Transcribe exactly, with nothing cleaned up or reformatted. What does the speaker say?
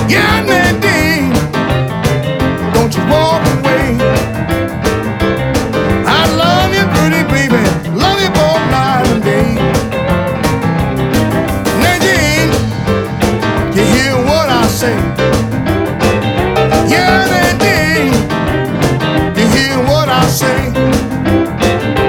Yeah, Nadine, don't you walk away. I love you, pretty baby, love you both night and day. Nadine, you hear what I say?